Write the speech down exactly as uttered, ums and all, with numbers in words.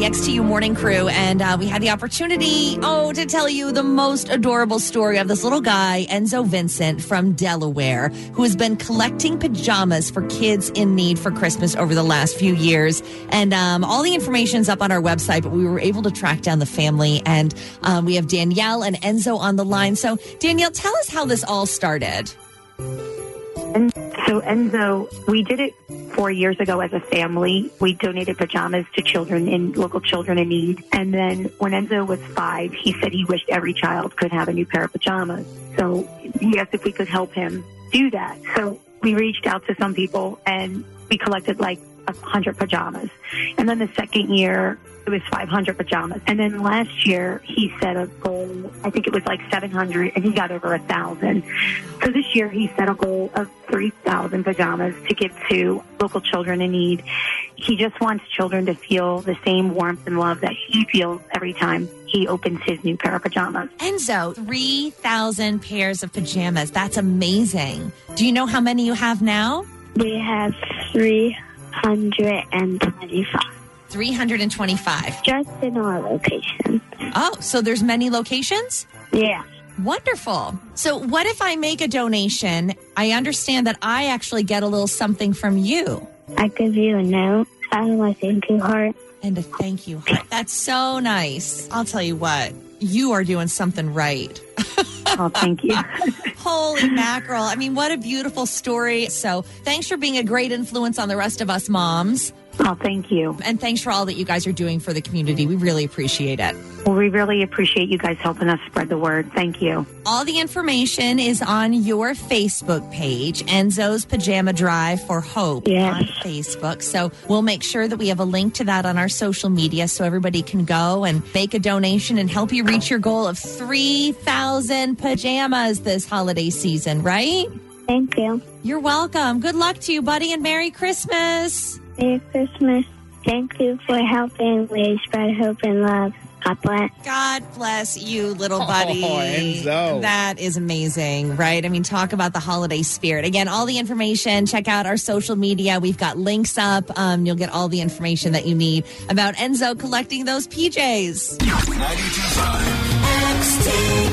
the X T U Morning Crew, and uh, we had the opportunity, oh, to tell you the most adorable story of this little guy, Enzo Vincent from Delaware, who has been collecting pajamas for kids in need for Christmas over the last few years. And um, all the information's up on our website, but we were able to track down the family, and um, we have Danielle and Enzo on the line. So, Danielle, tell us how this all started. And so, Enzo, we did it four years ago as a family. We donated pajamas to children in local children in need. And then when Enzo was five, he said he wished every child could have a new pair of pajamas. So he asked if we could help him do that. So we reached out to some people and we collected like a hundred pajamas. And then the second year, it was five hundred pajamas. And then last year, he set a goal, I think it was like seven hundred, and he got over one thousand. So this year, he set a goal of three thousand pajamas to give to local children in need. He just wants children to feel the same warmth and love that he feels every time he opens his new pair of pajamas. Enzo, three thousand pairs of pajamas. That's amazing. Do you know how many you have now? We have three hundred twenty-five. three hundred twenty-five. Just in our location. Oh, so there's many locations? Yeah. Wonderful. So what if I make a donation? I understand that I actually get a little something from you. I give you a note and my thank you heart. And a thank you heart. That's so nice. I'll tell you what, you are doing something right. Oh, thank you. Holy mackerel. I mean, what a beautiful story. So thanks for being a great influence on the rest of us moms. Oh, thank you. And thanks for all that you guys are doing for the community. We really appreciate it. Well, we really appreciate you guys helping us spread the word. Thank you. All the information is on your Facebook page, Enzo's Pajama Drive for Hope Yes. on Facebook. So we'll make sure that we have a link to that on our social media so everybody can go and make a donation and help you reach your goal of three thousand pajamas this holiday season, right? Thank you. You're welcome. Good luck to you, buddy, and Merry Christmas. Merry Christmas. Thank you for helping me spread hope and love. God bless. God bless you, little buddy. Oh, Enzo. That is amazing, right? I mean, talk about the holiday spirit. Again, all the information, check out our social media. We've got links up. Um, you'll get all the information that you need about Enzo collecting those P Js. ninety-two point five X T